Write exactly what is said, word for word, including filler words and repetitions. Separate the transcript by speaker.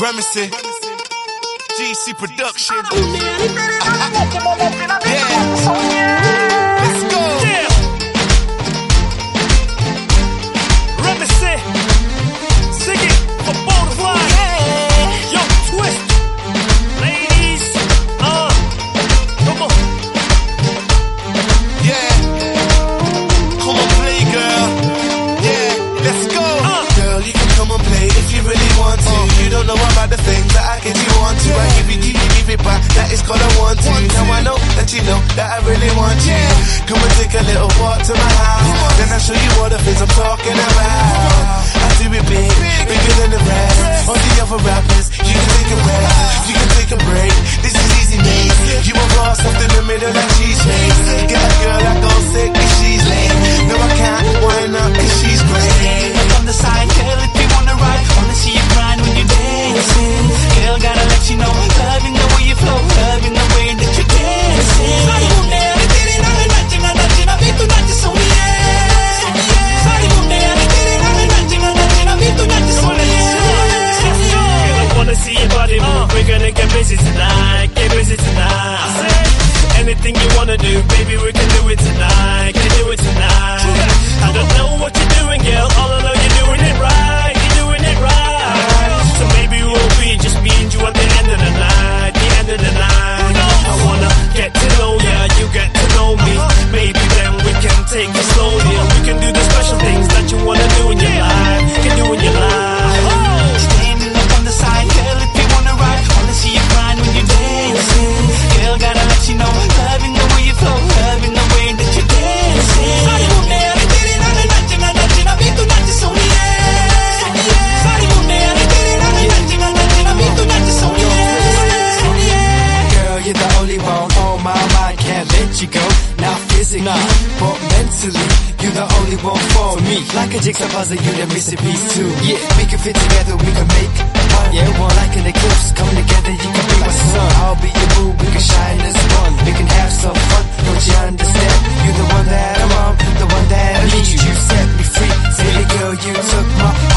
Speaker 1: Reminiscing, G C Production. Yeah. Let's go.
Speaker 2: Yeah. Reminiscing, sing it for Butterfly. Yeah. Yo, twist, ladies. Uh, come on.
Speaker 1: Yeah. Come on, play, girl. Yeah, let's go. Uh. Girl, you can come and play if you really want to. Uh. You don't know about the things that I get you on to. Yeah. I give you, give you, give it back. That is called I want to. Want now to. I know that you know that I really want you. Yeah. Come and take a little walk to my house. Then I'll show you all the things I'm talking about. I do it big, bigger than the rest. All the other rappers, you can take a rest. You can take a break. This is easy, mate. You want raw stuff in the middle like cheesecake. Get a girl I go sick if she's late. No, I can't wind up if she's great.
Speaker 3: Up on the side, girl, if you wanna ride, wanna see you grind when you're dancing. Girl, gotta let you know, loving the way you flow, loving the way that you're dancing. Sai munera, tiri na na na na na na, vitu na te sonia. Sai munera, tiri na na na na na na, vitu na te sonia.
Speaker 2: Girl, I wanna see your body move. We're gonna get busy tonight, get busy tonight. Anything you wanna do, baby, we can do it tonight, can do it tonight. I don't know what you're doing, girl, all I know you're doing it right, you're doing it right. So maybe we'll be just me and you at the end of the night, the end of the night. I wanna get to know ya, you get to know me. Maybe then we can take it slowly, and we can do the special things that you wanna do in your life, can do in your life.
Speaker 3: Standing up on the side, girl, if you wanna ride, wanna see you grind when you're dancing. Girl, gotta let you know, loving the way you flow, loving the way that you're dancing. Sai munera, tiri na na na na na, vitu na te sonia. Sai munera, tiri na na na na na, vitu na te sonia.
Speaker 4: Girl, you're the only one on my mind, can't let you go. Not physically, nah, but mentally, you're the only one for me. Like a jigsaw puzzle, you're the missing piece too. Yeah, we can fit together, we can make one. Yeah, one like an eclipse, come together, you can be my sun. I'll be your boo, we can shine as one. We can have some fun, don't you understand? You're the one that I want, the one that I need. You set me free, say girl, you took my